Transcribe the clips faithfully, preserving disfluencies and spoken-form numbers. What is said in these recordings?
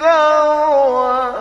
ذروة.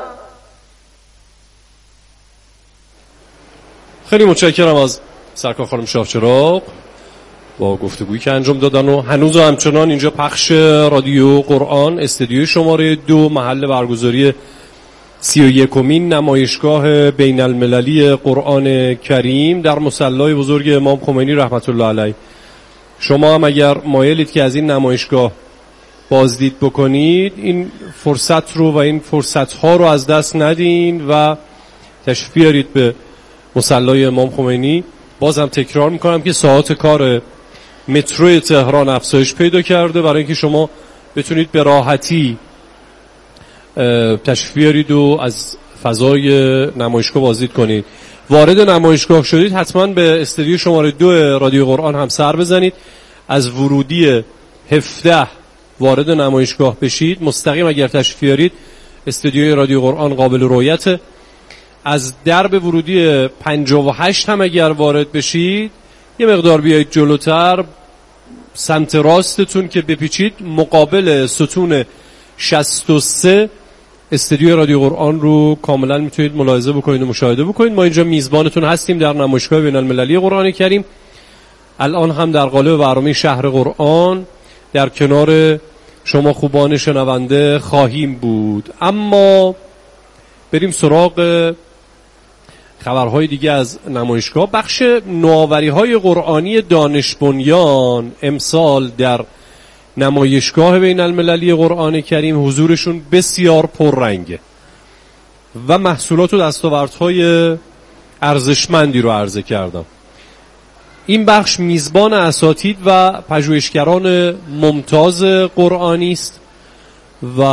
خیلی متشکرم از سرکار خانم شاهچراغ با گفتگویی که انجام دادن و هنوز همچنان اینجا پخش رادیو قرآن استدیوی شماره دو محل برگزاری سی و یکمین نمایشگاه بین المللی قرآن کریم در مصلی بزرگ امام خمینی رحمت الله علیه. شما هم اگر مایلید که از این نمایشگاه بازدید بکنید این فرصت رو و این فرصت ها رو از دست ندین و تشریف بیارید به مصلی امام خمینی. بازم تکرار میکنم که ساعات کار مترو تهران افزایش پیدا کرده برای اینکه شما بتونید به راحتی تشریف بیارید و از فضای نمایشگاه بازدید کنید. وارد نمایشگاه شدید حتما به استودیو شماره دو رادیو قرآن هم سر بزنید. از ورودی هفده وارد نمایشگاه بشید، مستقیم اگر تشریف بیارید استودیوی رادیو قرآن قابل رؤیته. از درب ورودی پنجاه و هشت هم اگر وارد بشید یه مقدار بیایید جلوتر سمت راستتون که بپیچید مقابل ستون شصت و سه استودیو رادیو قرآن رو کاملا میتونید ملاحظه بکنید و مشاهده بکنید. ما اینجا میزبانتون هستیم در نمایشگاه بین المللی قرآن کریم. الان هم در قالب برنامه شهر قرآن در کنار شما خوبان شنونده خواهیم بود. اما بریم سراغ خبرهای دیگه از نمایشگاه. بخش نوآوری‌های قرآنی دانش بنیان امسال در نمایشگاه بین المللی قرآن کریم حضورشون بسیار پررنگه و محصولات و دستاوردهای ارزشمندی رو عرضه کردم. این بخش میزبان اساتید و پژوهشگران ممتاز قرآنی است و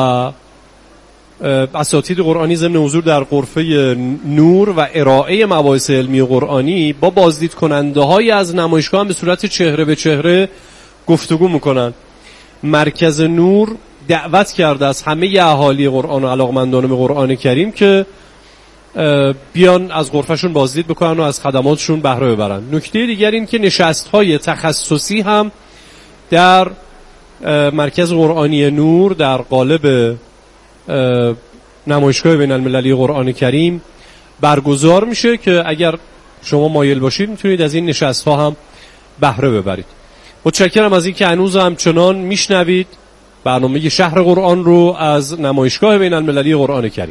اساتید قرآنی ضمن حضور در غرفه نور و ارائه مباحث علمی قرآنی با بازدید کننده های از نمایشگاه هم به صورت چهره به چهره گفتگو میکنن. مرکز نور دعوت کرده از همه اهالی قرآن و علاقمندان به قرآن کریم که بیان از غرفهشون بازدید بکنن و از خدماتشون بهره ببرن. نکته دیگر این که نشست‌های تخصصی هم در مرکز قرآنی نور در قالب نمایشگاه بین المللی قرآن کریم برگزار میشه که اگر شما مایل باشید میتونید از این نشست‌ها هم بهره ببرید. متشکرم از این که هنوز همچنان میشنوید برنامه شهر قرآن رو از نمایشگاه بین المللی قرآن کریم.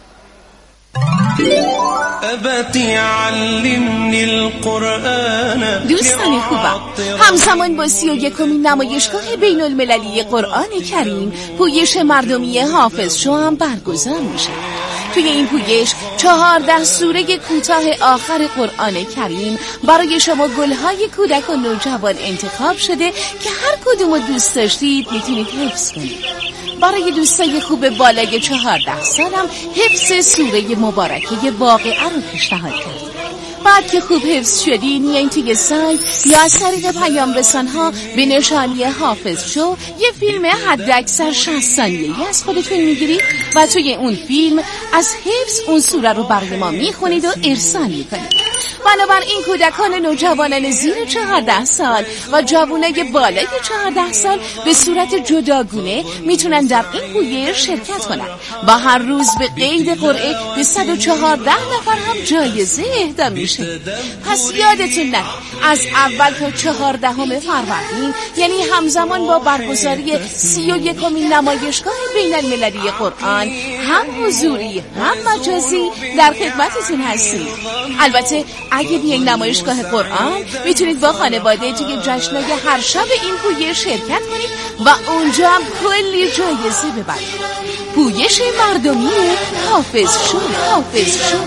دوستان خوبم، همزمان با سی و یکمین نمایشگاه بین المللی قرآن کریم پویش مردمی حافظ شو هم برگزار میشه. توی این پویش چهارده سوره کوتاه آخر قرآن کریم برای شما گلهای کودک و نوجوان انتخاب شده که هر کدوم رو دوست داشتید میتونید حفظ کنید. برای دوستای خوب بالای چهارده سالم حفظ سوره مبارکه واقعه رو پیشنهاد کرد. بعد که خوب حفظ شدین میایین توی سایت یا از طریق پیام رسان‌ها به نشانی حافظ شو یه فیلم حد اکثر شصت ثانیه‌ای از خودتون میگیرید و توی اون فیلم از حفظ اون سوره رو برای ما میخونید و ارسال میکنید. بنابراین کودکان نوجوانان زیر چهارده سال و جوانای بالای چهارده سال به صورت جداگونه میتونن در این پویش شرکت کنن و هر روز به قید قرعه به صد و چهارده نفر هم جایزه اهدا میشه. پس یادتون نره از اول تا چهاردهم فروردین یعنی همزمان با برگزاری سی و یکمین نمایشگاه بین المللی قرآن هم حضوری هم مجازی در خدمتتون هستیم. البته اگه بیاین نمایشگاه قرآن میتونید با خانواده توی جشنای هر شب این پویش شرکت کنید و اونجا هم کلی جایزه ببرید. پویش مردمی حافظ شو حافظ شو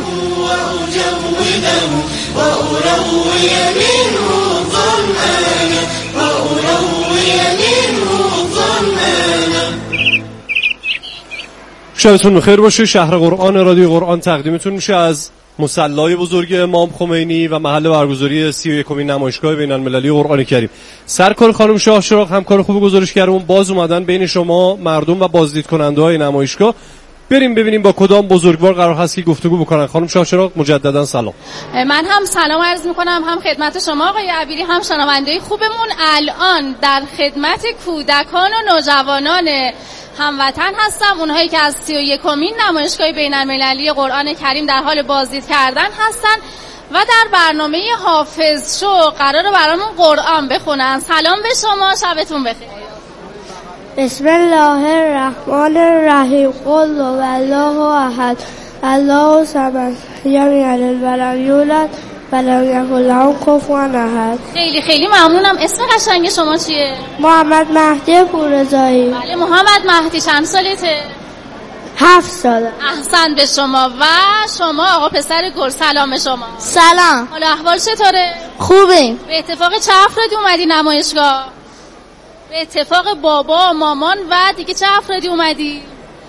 شبتون بخیر باشه. شهر قرآن رادیو قرآن تقدیمتون میشه از مصلی بزرگ امام خمینی و محل برگزاری سی و یکمین نمایشگاه بین المللی قرآن کریم. سرکار خانم شاهچراغ همکار خوب گزارشگرمون باز اومدن بین شما مردم و بازدید کننده های نمایشگاه. بریم ببینیم با کدام بزرگوار قرار هست که گفتگو بکنن. خانم شاهچراغ مجددا سلام. من هم سلام عرض میکنم هم خدمت شما آقای عبیری هم شنونده خوبمون. الان در خدمت کودکان و نوجوانان هموطن هستم، اونهایی که از سی و یکمین نمایشگاه بین‌المللی قرآن کریم در حال بازدید کردن هستن و در برنامه حافظ شو قراره برامون قرآن بخونن. سلام به شما، شبتون بخیر. بسم الله الرحمن الرحیم. قل هو الله احد الله الصمد لم یلد ولم یولد ولم یکن له کفوا احد. خیلی خیلی ممنونم. اسم قشنگ شما چیه؟ محمد مهدی پورزایی. بله محمد مهدی، چند سالته؟ هفت ساله. احسن به شما. و شما آقا پسر گل، سلام به شما. سلام. حالا احوال چطوره؟ خوبه. به اتفاق چه افرادی اومدی نمایشگاه؟ به اتفاق بابا، مامان و دیگه چه افرادی اومدی؟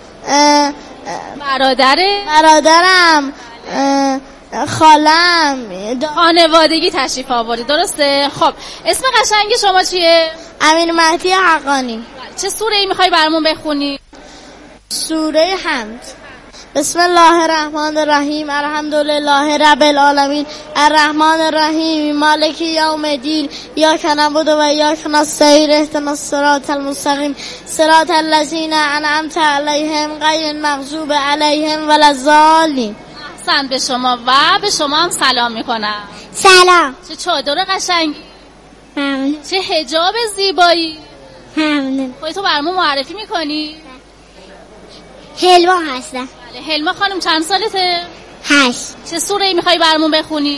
برادره؟ برادرم، خالم، خانوادگی تشریف آوردی، درسته؟ خب اسم قشنگ شما چیه؟ امیر مهدی حقانی. چه سوره ای میخوای برامون بخونی؟ سوره حمد. بسم الله الرحمن الرحیم. الحمدلله رب العالمین الرحمن الرحیم مالک یوم الدین ایاک نعبد و ایاک نستعین اهدنا الصراط المستقیم صراط الذین انعمت علیهم غیر المغضوب علیهم ولا الضالین. احسن به شما. و به شما هم سلام میکنم. سلام. چه چادر قشنگی، ممنون. چه حجاب زیبایی. ممنون. خودتو برامون معرفی میکنی؟ هلوا هستم. بله هلما خانم، چند سالته؟ هشت. چه سوره ای میخوای برامون بخونی؟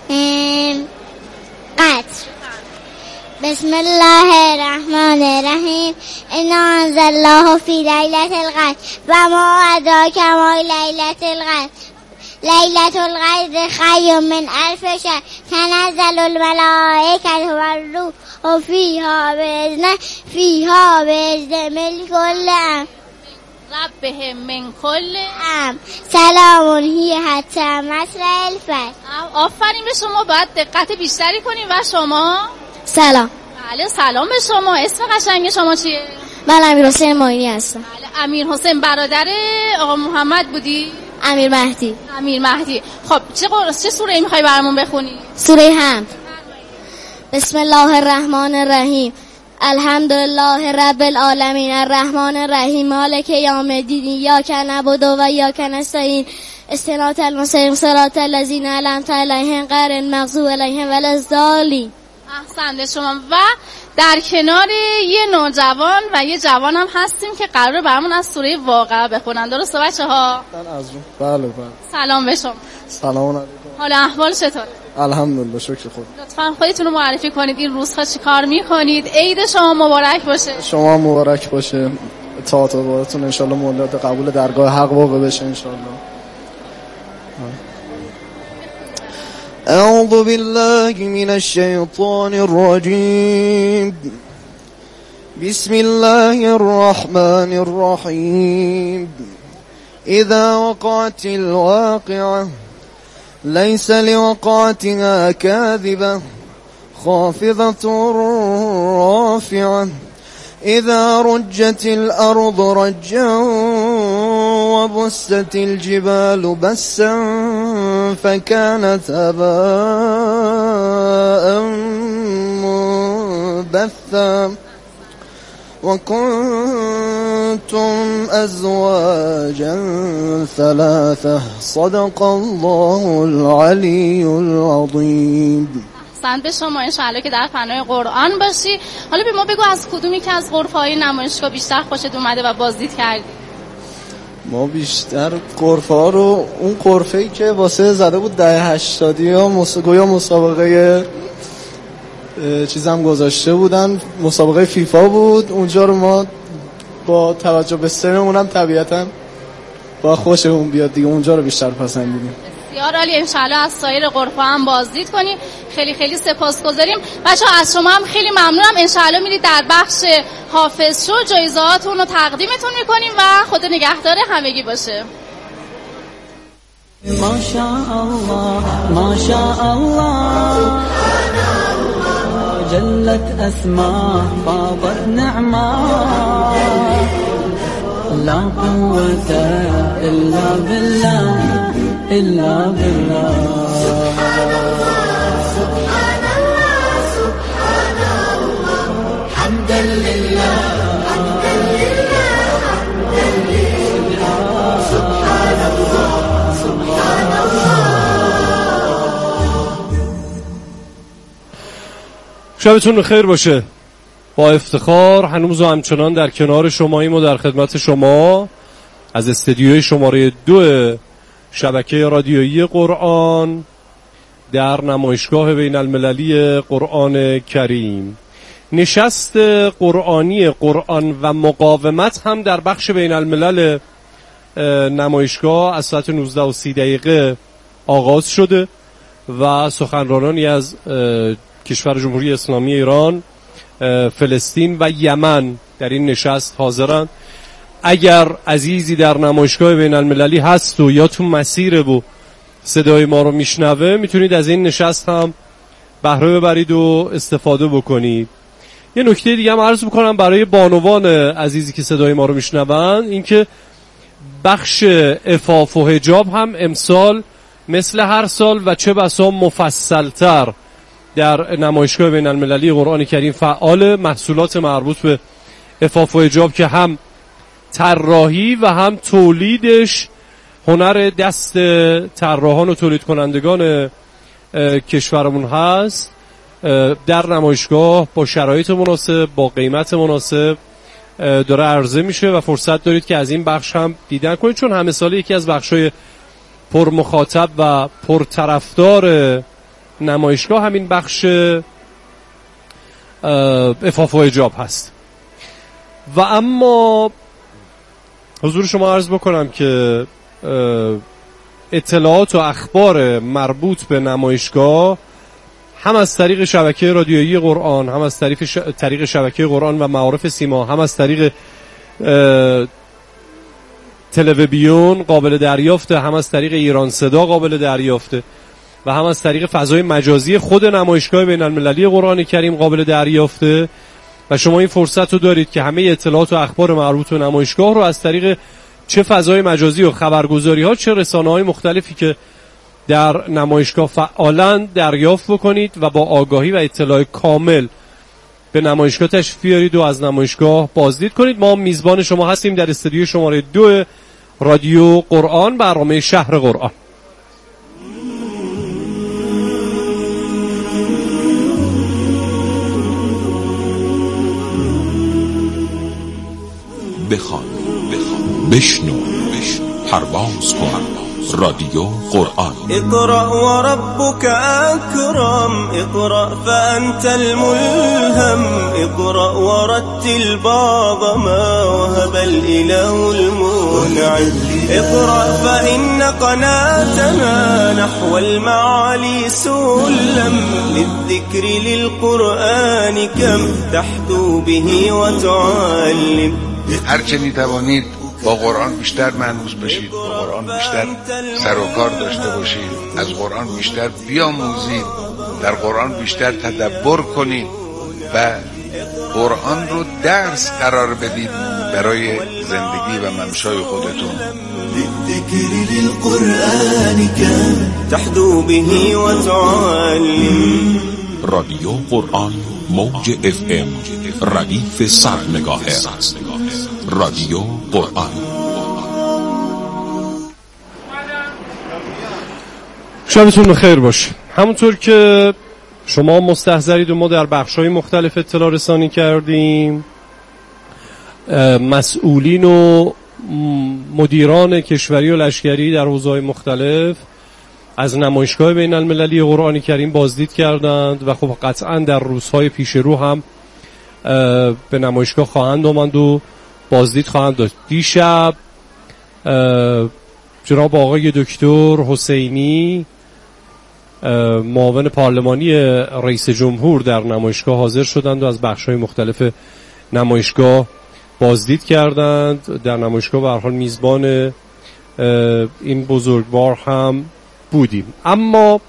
قدر. بسم الله الرحمن الرحیم. انا انزلناه فی لیلة القدر و ما ادراک ما لیلة القدر لیلة القدر خیر من الف شهر تنزل الملائکة والروح فیها باذن فیها باذن من کل امر ربهم من کل امر سلام هی حتی مطلع الفجر. آفرین به شما، باید دقت بیشتری کنیم. و شما؟ سلام. بله سلام به شما. اسم قشنگ شما چیه؟ من امیر حسین معینی هستم. بله امیر حسین. برادر آقا محمد بودی؟ امیر مهدی. امیر مهدی. خب چه قرص چه سوره ای میخوای برامون بخونی؟ سوره حمد. بسم الله الرحمن الرحیم. الحمدلله رب العالمین الرحمن الرحیم مالک یوم الدین ایاک نعبد و ایاک نستعین صراط المستقیم صراط الذین انعمت علیهم غیر المغضوب علیهم ولا الضالین. احسن به شما. و در کنار یه نوجوان و یه جوان هم هستیم که قراره برامون از سوره واقعه بخونن، درسته بچه ها؟ بله بله. سلام به شما. سلام علیکم. حالا احوال چطور؟ الحمدلله شکر خدا. لطفاً خودتون رو معرفی کنید، این روزها چی کار میکنید؟ عید شما مبارک باشه. شما مبارک باشه. اطاعت و باطون انشالله مولد قبول درگاه حق واقع بشه انشالله. اعوذ بالله من الشیطان الرجیم. بسم الله الرحمن الرحیم. اذا وقعت الواقعه ليس لوقعتها كاذبة خافضة رافعة إذا رجت الأرض رجا وبست الجبال بسا فكانت هباء منبثا وكنتم أزواجا ثلاثة صدق الله العلي العظيم. احسن به شما. انشاءالله که در فنای قرآن باشی. حالا به ما بگو از کدومی که از غرفه‌های نمایشگاه بیشتر خوشت اومده و بازدید کردی؟ ما بیشتر غرفه ها رو، اون غرفه‌ای که واسه زده بود ده هشتادی ها مسابقه مسابقه چیزم گذاشته بودن، مسابقه فیفا بود، اونجا رو ما با توجه به سنمون هم طبیعتا با خوشمون بیاد دیگه اونجا رو بیشتر پسندیدیم. بسیار عالی. انشاءالله از سایر غرفه هم بازدید کنیم. خیلی خیلی سپاسگزاریم. بچه‌ها از شما هم خیلی ممنونم. انشاءالله میرید در بخش حافظ شو جایزه‌هاتون رو تقدیمتون میکنیم و خدا نگهدار همگی باشه. ماشاءالله ماشاءالله جلت اسماء فاضت نعماء لا قوة إلا بالله إلا بالله. سبحان الله سبحان الله حمدا لله حمدا لله شبتون خیر باشه. با افتخار هنوز و همچنان در کنار شماییم و در خدمت شما از استدیوی شماره دو شبکه رادیویی قرآن در نمایشگاه بین المللی قرآن کریم. نشست قرآنی قرآن و مقاومت هم در بخش بین الملل نمایشگاه از ساعت نوزده و سی دقیقه آغاز شده و سخنرانانی از کشور جمهوری اسلامی ایران، فلسطین و یمن در این نشست حاضرند. اگر عزیزی در نمایشگاه بین المللی هست و یا تو مسیره و صدای ما رو میشنوه، میتونید از این نشست هم بهره ببرید و استفاده بکنید. یه نکته دیگه هم عرض بکنم برای بانوان عزیزی که صدای ما رو میشنون، این که بخش عفاف و حجاب هم امسال مثل هر سال و چه بسا مفصلتر در نمایشگاه بین المللی قرآن کریم فعال. محصولات مربوط به عفاف و حجاب که هم طراحی و هم تولیدش هنر دست طراحان و تولید کنندگان کشورمون هست، در نمایشگاه با شرایط مناسب با قیمت مناسب داره عرضه میشه و فرصت دارید که از این بخش هم دیدن کنید، چون همه ساله یکی از بخشای پر مخاطب و پر طرفدار نمایشگاه همین بخش عفاف و حجاب هست. و اما حضور شما عرض بکنم که اطلاعات و اخبار مربوط به نمایشگاه هم از طریق شبکه رادیویی قرآن، هم از طریق, ش... طریق شبکه قرآن و معارف سیما، هم از طریق تلویزیون قابل دریافته، هم از طریق ایران صدا قابل دریافته و هم از طریق فضای مجازی خود نمایشگاه بین المللی قرآن کریم قابل دریافته. و شما این فرصت رو دارید که همه اطلاعات و اخبار مربوط به نمایشگاه رو از طریق چه فضای مجازی و خبرگزاری ها چه رسانه های مختلفی که در نمایشگاه فعالن دریافت بکنید و با آگاهی و اطلاع کامل به نمایشگاه تشریف بیارید و از نمایشگاه بازدید کنید. ما میزبان شما هستیم در استودیو شماره دو رادیو قرآن، برنامه شهر قرآن. بخوان بخوان بشنو بشنو پرواز کن رادیو قرآن. اقرأ وربك أكرم، اقرأ فأنت الملهم، اقرأ ورتل بعض ما وهب الإله المنعم، اقرأ فإن قناتنا نحو المعالي سلم، للذكر للقرآن كم تحدو به وتعلم. هر چه میتوانید با قرآن بیشتر مانوس بشید، با قرآن بیشتر سر و کار داشته باشید، از قرآن بیشتر بیاموزید، در قرآن بیشتر تدبر کنید و قرآن رو درس قرار بدید برای زندگی و ممشای خودتون. للذكر للقرآن كم تحدو به وتعلم. رادیو قرآن موج اف ام ردیف صد مگاهرتز. رادیو قرآن. شبتون خیر باشه. همونطور که شما مستحضرید و ما در بخش‌های مختلف اطلاع رسانی کردیم، مسئولین و مدیران کشوری و لشکری در حوزه‌های مختلف از نمایشگاه بین المللی قرآن کریم بازدید کردند و خب قطعا در روزهای پیش رو هم به نمایشگاه خواهند آمد و بازدید خواهند داشت. دیشب جناب آقای دکتر حسینی معاون پارلمانی رئیس جمهور در نمایشگاه حاضر شدند و از بخش‌های مختلف نمایشگاه بازدید کردند. در نمایشگاه به هر حال میزبان این بزرگوار هم بودیم. اما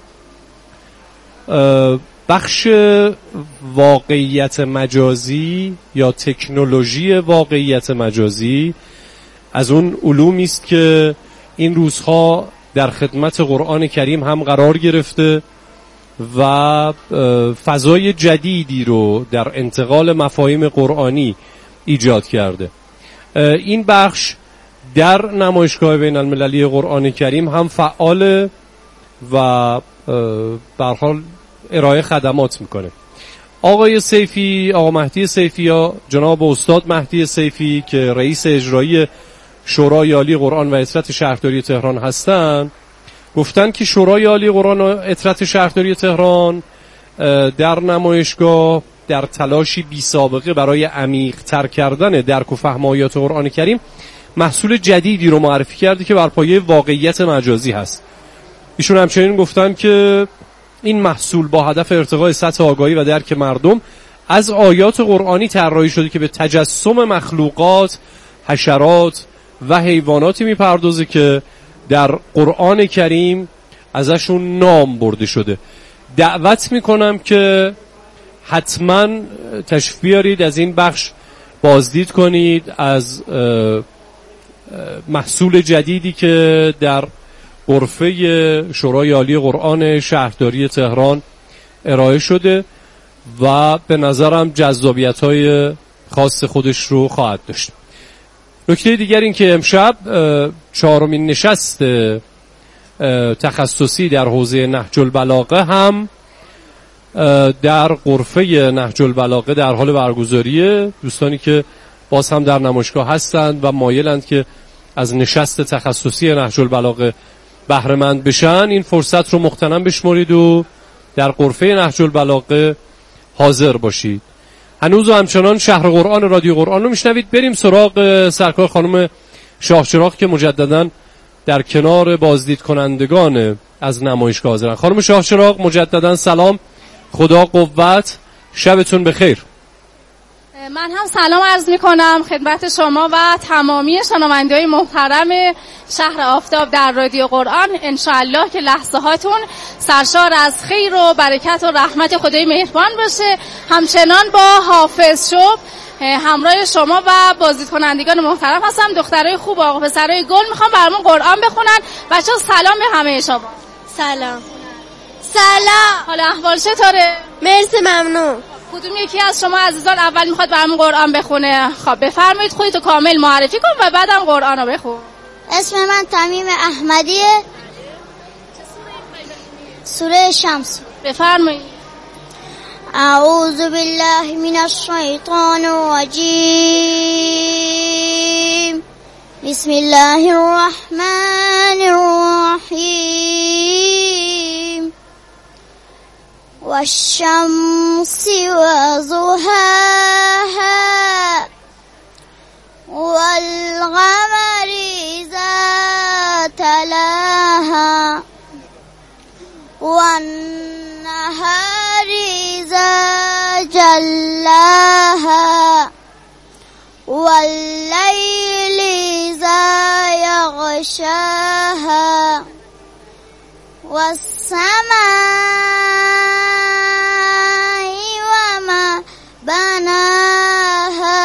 بخش واقعیت مجازی یا تکنولوژی واقعیت مجازی از اون علومی است که این روزها در خدمت قرآن کریم هم قرار گرفته و فضای جدیدی رو در انتقال مفاهیم قرآنی ایجاد کرده. این بخش در نمایشگاه بین المللی قرآن کریم هم فعال و به هر حال ارائه خدمات میکنه. آقای سیفی، آقا مهدی سیفی یا جناب استاد مهدی سیفی که رئیس اجرایی شورای عالی قرآن و عطرت شهرداری تهران هستند، گفتن که شورای عالی قرآن و عطرت شهرداری تهران در نمایشگاه در تلاشی بی سابقه برای عمیق تر کردن درک و فهم آیات قرآن کریم محصول جدیدی رو معرفی کرده که بر پایه واقعیت مجازی هست. ایشون همچنین گفتن که این محصول با هدف ارتقای سطح آگاهی و درک مردم از آیات قرآنی طراحی شده که به تجسم مخلوقات، حشرات و حیواناتی میپردازه که در قرآن کریم ازشون نام برده شده. دعوت میکنم که حتما تشریف بیارید، از این بخش بازدید کنید از محصول جدیدی که در غرفه شورای عالی قرآن شهرداری تهران ارائه شده و به نظرم جذابیت‌های خاص خودش رو خواهد داشت. نکته دیگر این که امشب چهارمین نشست تخصصی در حوزه نهج البلاغه هم در غرفه نهج البلاغه در حال برگزاریه. دوستانی که باز هم در نمایشگاه هستند و مایلند که از نشست تخصصی نهج البلاغه بهره مند بشن، این فرصت رو مغتنم بشمارید و در غرفه نهج البلاغه حاضر باشید. هنوز و همچنان شهر قرآن رادیو قرآن رو میشنوید. بریم سراغ سرکار خانم شاهچراغ که مجدداً در کنار بازدید کنندگان از نمایشگاه حاضرن. خانم شاهچراغ مجدداً سلام، خدا قوت، شبتون بخیر. من هم سلام عرض می کنم خدمت شما و تمامی شنونده‌های محترم شهر آفتاب در رادیو قرآن. انشاءالله که لحظه هاتون سرشار از خیر و برکت و رحمت خدای مهربان باشه. همچنان با حافظ شب همراه شما و بازدید کنندگان محترم هستم. دخترای خوب و آقا پسرای گل میخوام برامون قرآن بخونن. بچه‌ها سلام به همه شما. سلام. سلام. حالا احوال چطوره؟ مرسی، ممنون. کدوم یکی از شما عزیزان اول میخواد برامون قرآن بخونه؟ خب بفرمایید خودتو کامل معرفی کن و بعدم قرآن رو بخون. اسم من تمیم احمدیه. سوره شمس. بفرمایید. اعوذ بالله من الشیطان الرجیم. بسم الله الرحمن الرحیم. والشمس وضحاها والقمر إذا تلاها والنهار إذا جلاها والليل إذا يغشاها والسماء وما بناها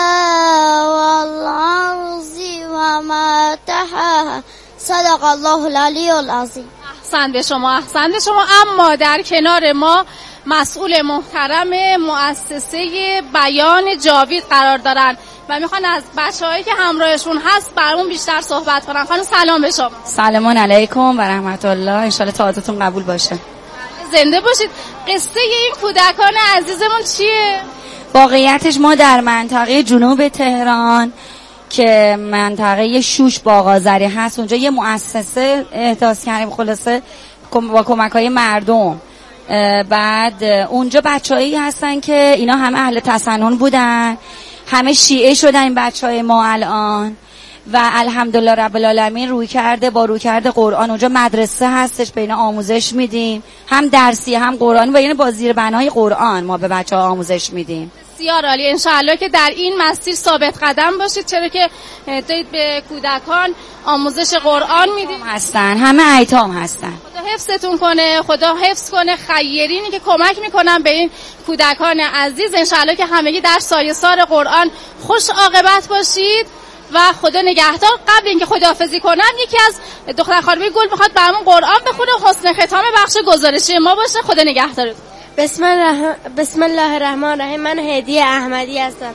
والأرض وما طحاها. صدق الله العلی العظیم. احسن به شما، احسن به شما. اما در کنار ما مسئول محترم مؤسسه بیان جاوید قرار دارن و میخوان از بچه‌هایی که همراهشون هست برامون بیشتر صحبت کنن. خانم سلام به شما. سلام علیکم و رحمت الله. ان شاء الله تعاطتون قبول باشه. زنده باشید. قصه این کودکان عزیزمون چیه؟ واقعیتش ما در منطقه جنوب تهران که منطقه شوش باغ‌آذری هست اونجا یه مؤسسه احداث کردیم، خلاصه با کمک‌های مردم. بعد اونجا بچه‌هایی هستن که اینا همه اهل تسنن بودن، همه شیعه شدن این بچه‌های ما الان و الحمدلله رب العالمین روی کرده با روی کرده قرآن. اونجا مدرسه هستش، بین آموزش میدیم، هم درسی هم قرآنی و یعنی با زیر بنای قرآن ما به بچه‌ها آموزش میدیم. بسیار عالی. انشاءالله که در این مسیر ثابت قدم باشید، چرا که دارید به کودکان آموزش قرآن میدید. هستن همه ایتام هستن. خدا حفظتون کنه، خدا حفظ کنه خیرینی که کمک میکنن به این کودکان عزیز. انشاءالله که همگی در سایه سار قرآن خوش عاقبت باشید و خدا نگهدار. قبل اینکه خداحافظی کنم یکی از دختر خانم گل میخواد برامون قرآن بخونه، حسن ختام بخش گزارشی ما باشه. خدا نگهدارتون. بسم الله بسم الله الرحمن الرحیم. من هدیه احمدی هستم.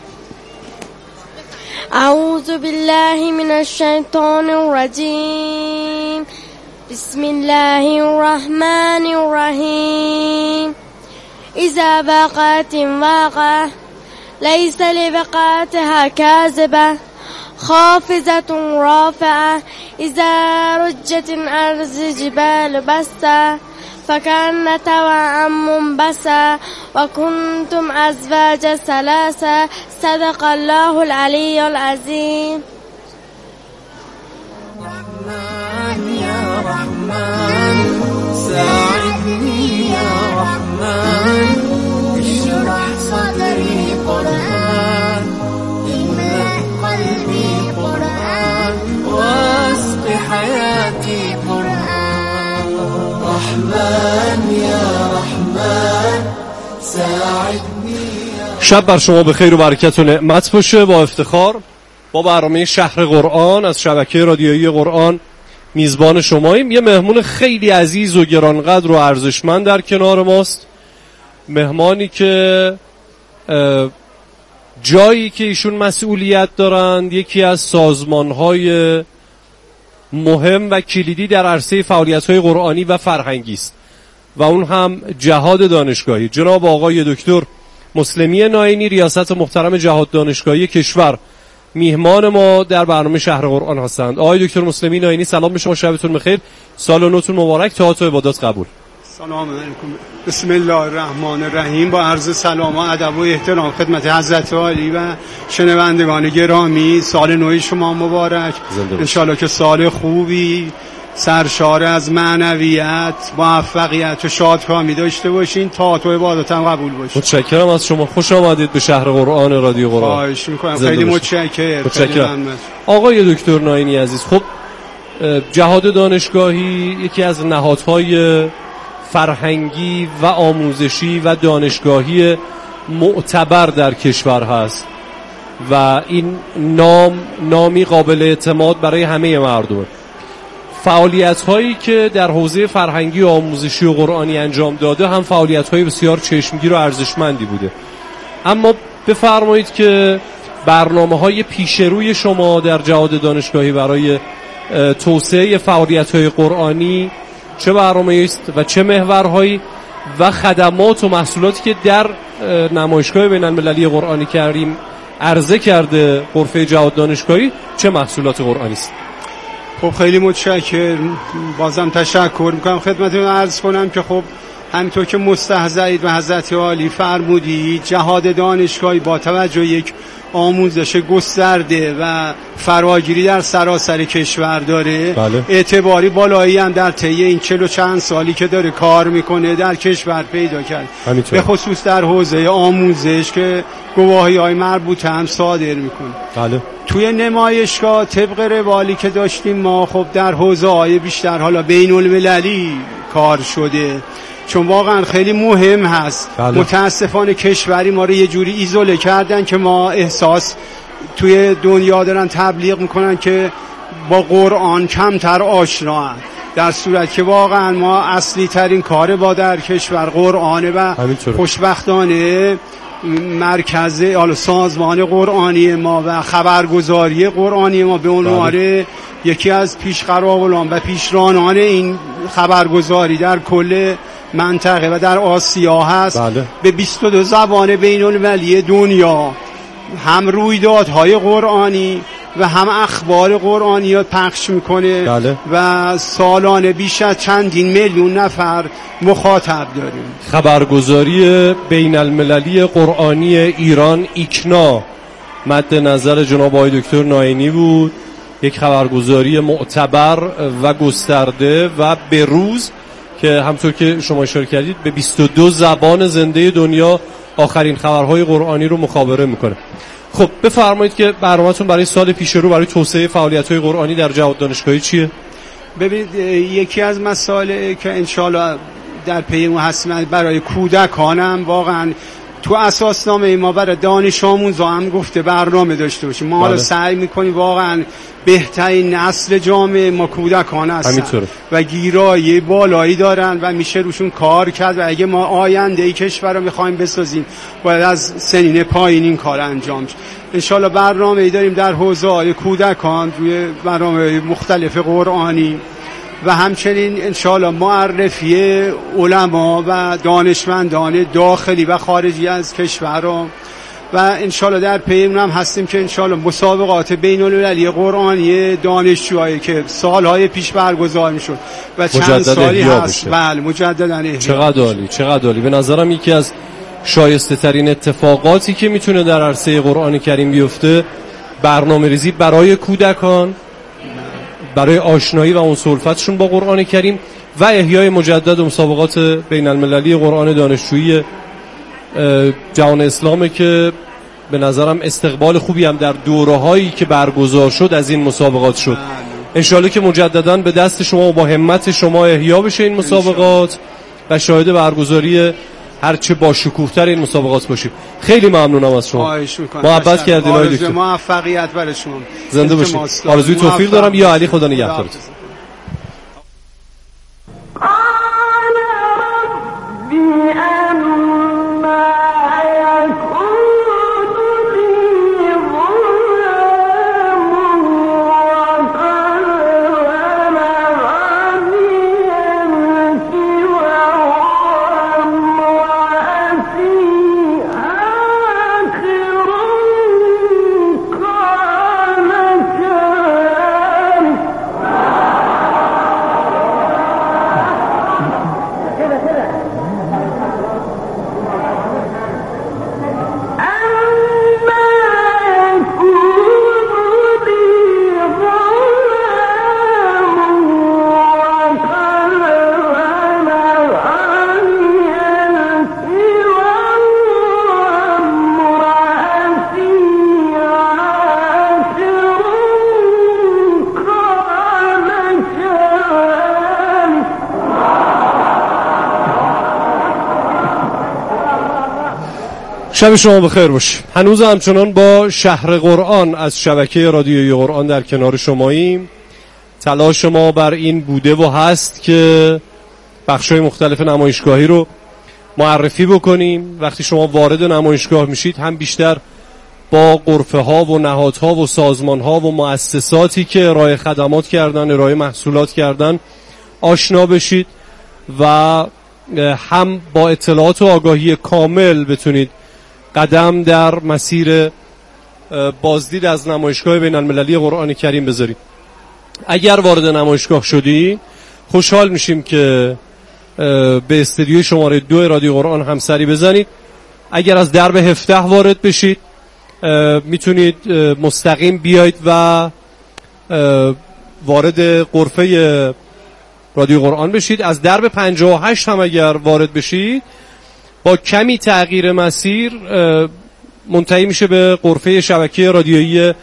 اعوذ بالله من الشیطان الرجیم. بسم الله الرحمن الرحیم. إذا وقعت واقعة ليس لوقعتها كاذبة خافضة رافعة إذا رجت الأرض جبال بسا فكانت توأما منبسا وكنتم أزواجا ثلاثة صدق الله العلي العظيم. رحمن يا رحمن ساعدني يا رحمن اشرح صدري قرآن املأ قلبي قرآن واسق حياتي قرآن. رحمن يا رحمن ساعدني. شب بر شما به خیر و برکت و نعمت باشه. با افتخار با برنامه شهر قرآن از شبکه رادیویی قرآن میزبان شماییم. یه مهمون خیلی عزیز و گرانقدر و ارزشمند در کنار ماست، مهمانی که جایی که ایشون مسئولیت دارند یکی از سازمان‌های مهم و کلیدی در عرصه فعالیت‌های قرآنی و فرهنگی است و اون هم جهاد دانشگاهی. جناب آقای دکتر مسلمی ناینی، ریاست محترم جهاد دانشگاهی کشور، میهمان ما در برنامه شهر قرآن هستند. آقای دکتر مسلمی ناینی سلام به شما، شبتون بخیر، سال نوتون مبارک، طاعت و عبادات قبول. سلام علیکم. بسم الله الرحمن الرحیم. با عرض سلام و ادب و احترام خدمت حضرت عالی و شنوندگان گرامی، سال نو شما مبارک. انشالله که سال خوبی سرشار از معنویت، موفقیت و شادکامی داشته باشین، طاعت و عبادات هم قبول باشین. متشکرم از شما، خوش آمدید به شهر قرآن رادیو قرآن. خواهش می‌کنم، خیلی متشکرم. متشکرم. آقای دکتر ناینی عزیز، خب جهاد دانشگاهی یکی از نهادهای فرهنگی و آموزشی و دانشگاهی معتبر در کشور هست و این نام نامی قابل اعتماد برای همه مردم. فعالیت هایی که در حوزه فرهنگی و آموزشی و قرآنی انجام داده هم فعالیت های بسیار چشمگیر و ارزشمندی بوده. اما بفرمایید که برنامه های پیشروی شما در جهاد دانشگاهی برای توسعه فعالیت های قرآنی چه برنامه‌ای است و چه محورهایی و خدمات و محصولاتی که در نمایشگاه بین المللی قرآنی کریم عرضه کرده غرفه جهاد دانشگاهی چه محصولات قرآنی است؟ خب خیلی متشکرم، بازم تشکر میکنم خدمتتون عرض کنم که خب همینطور که مستحضرید و حضرت عالی فرمودید، جهاد دانشگاهی با توجه یک آموزش گسترده و فراگیری در سراسر کشور داره. بله. اعتباری بالایی هم در طی این چهل و چند سالی که داره کار میکنه در کشور پیدا کرد، به خصوص در حوزه آموزش که گواهی های مربوطه هم صادر میکنه. بله. توی نمایشگاه طبق روالی که داشتیم ما خب در حوزه های بیشتر حالا بین المللی کار شده، چون واقعا خیلی مهم هست. بله. متاسفانه کشوری ما رو یه جوری ایزوله کردن که ما احساس توی دنیا دارن تبلیغ میکنن که با قرآن کمتر آشنا هست، در صورت که واقعا ما اصلی ترین کار با در کشور قرآنه و خوشبختانه مرکز حالا سازمان قرآنی ما و خبرگزاری قرآنی ما به عنوان یکی از پیشقراولان و پیشرانان این خبرگزاری در کل منطقه و در آسیا هست. بله. به بیست و دو زبان بین المللی دنیا هم رویدادهای قرآنی و هم اخبار قرآنی رو پخش میکنه. بله. و سالانه بیش از چندین میلیون نفر مخاطب داریم. خبرگزاری بین المللی قرآنی ایران ایکنا مد نظر جناب آقای دکتر ناینی بود، یک خبرگزاری معتبر و گسترده و به روز که همطور که شما اشاره کردید به بیست و دو زبان زنده دنیا آخرین خبرهای قرآنی رو مخابره میکنه. خب بفرمایید که برنامه‌تون برای سال پیش رو برای توسعه فعالیت‌های قرآنی در جهاد دانشگاهی چیه؟ ببینید یکی از مسائل که انشالله در پی ما هستیم برای کودکانم واقعا تو اساسنامه ما برای دانش آموزا هم گفته برنامه داشته باشیم. ما حالا سعی میکنیم واقعا بهترین نسل جامعه ما کودکان هستن و گیرایی بالایی دارن و میشه روشون کار کرد و اگه ما آینده ای کشور رو میخوایم بسازیم باید از سنین پایین این کار انجام شه. انشالله برنامه ای داریم در حوزه های کودکان روی برنامه مختلف قرآنی و همچنین انشاءالله معرفی علما و دانشمندان داخلی و خارجی از کشور و انشاءالله در پیم هم هستیم که انشاءالله مسابقات بین المللی قرآنی دانشجوهایی که سالهای پیش برگزار میشد و چند سالی هست بله مجددا احیا. چقدر عالی، چقدر عالی. به نظرم یکی از شایسته ترین اتفاقاتی که میتونه در عرصه قرآن کریم بیفته برنامه‌ریزی برای کودکان، برای آشنایی و اون سلفتشون با قرآن کریم و احیای مجدد مسابقات بین المللی قرآن دانشجویی جهان اسلامه که به نظرم استقبال خوبی هم در دوره‌هایی که برگزار شد از این مسابقات شد. انشالله که مجدداً به دست شما و با همت شما احیا بشه این مسابقات و شاهد برگزاری هرچه با شکوه‌تر این مسابقات باشیم. خیلی ممنونم از شما. محبت کردین آقای دکتر. موفقیت برای شما. زنده باشید. آرزوی توفیق دارم. یا علی خدا نگهدارت. شب شما بخیر باشه. هنوز همچنان با شهر قرآن از شبکه رادیوی قرآن در کنار شماییم. تلاش ما بر این بوده و هست که بخشای مختلف نمایشگاهی رو معرفی بکنیم. وقتی شما وارد نمایشگاه میشید هم بیشتر با غرفه ها و نهادها و سازمان ها و مؤسساتی که ارائه خدمات کردن، ارائه محصولات کردن آشنا بشید و هم با اطلاعات و آگاهی کامل بتونید قدم در مسیر بازدید از نمایشگاه بین المللی قرآن کریم بذارید. اگر وارد نمایشگاه شدی خوشحال میشیم که به استدیوی شماره دو رادیو قرآن هم سری بزنید. اگر از درب هفده وارد بشید میتونید مستقیم بیاید و وارد غرفه رادیو قرآن بشید. از درب پنجاه و هشت هم اگر وارد بشید با کمی تغییر مسیر منتهی میشه به غرفه شبکه رادیویی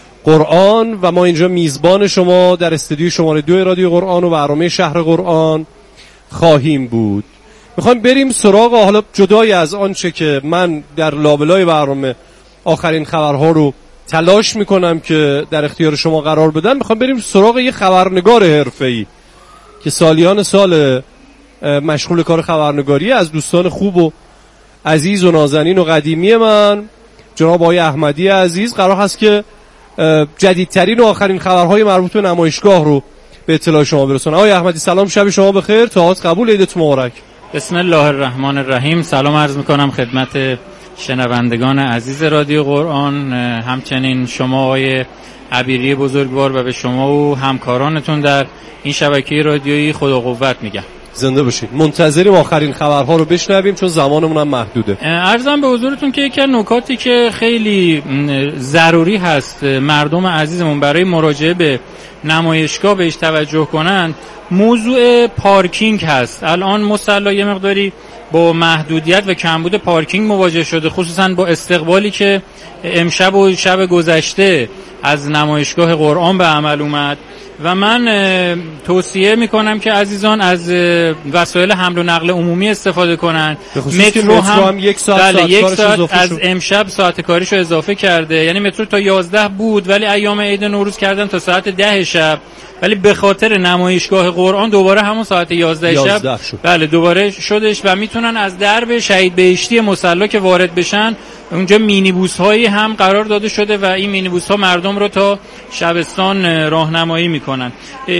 قرآن و ما اینجا میزبان شما در استودیوی شماره دو رادیو قرآن و برنامه شهر قرآن خواهیم بود. میخوایم بریم سراغ، حالا جدای از آنچه که من در لابلای برنامه آخرین خبرها رو تلاش میکنم که در اختیار شما قرار بدم، میخوایم بریم سراغ یه خبرنگار حرفه‌ای که سالیان سال مشغول کار خبرنگاری از دوستان خوب و عزیز و نازنین و قدیمی من جناب آقای احمدی عزیز قرار هست که جدیدترین و آخرین خبرهای مربوط به نمایشگاه رو به اطلاع شما برسونن. آقای احمدی سلام، شب شما بخیر، تاعت قبول، عیدت مبارک. بسم الله الرحمن الرحیم. سلام عرض میکنم خدمت شنوندگان عزیز رادیو قرآن، همچنین شما آقای عبیری بزرگوار و به شما و همکارانتون در این شبکه رادیویی خدا قوت میگم. زنده باشید. منتظریم آخرین خبرها رو بشنویم چون زمانمون هم محدوده. عرضم به حضورتون که یکی از نکاتی که خیلی ضروری هست مردم عزیزمون برای مراجعه به نمایشگاه بهش توجه کنن موضوع پارکینگ هست. الان مصلی یه مقداری با محدودیت و کمبود پارکینگ مواجه شده، خصوصا با استقبالی که امشب و شب گذشته از نمایشگاه قرآن به عمل اومد و من توصیه میکنم که عزیزان از وسایل حمل و نقل عمومی استفاده کنن. مترو هم, هم یک ساعت, بله یک ساعت از شد. امشب ساعت کاریشو اضافه کرده، یعنی مترو تا یازده بود ولی ایام عید نوروز کردن تا ساعت ده شب، ولی به خاطر نمایشگاه قرآن دوباره همون ساعت یازده شب شد. بله دوباره شدش و میتونن از درب شهید بهشتی مصلی که وارد بشن اونجا مینیبوس هایی هم قرار داده شده و این مینیبوس ها مردم رو تا شبستان راهنمایی میکنن.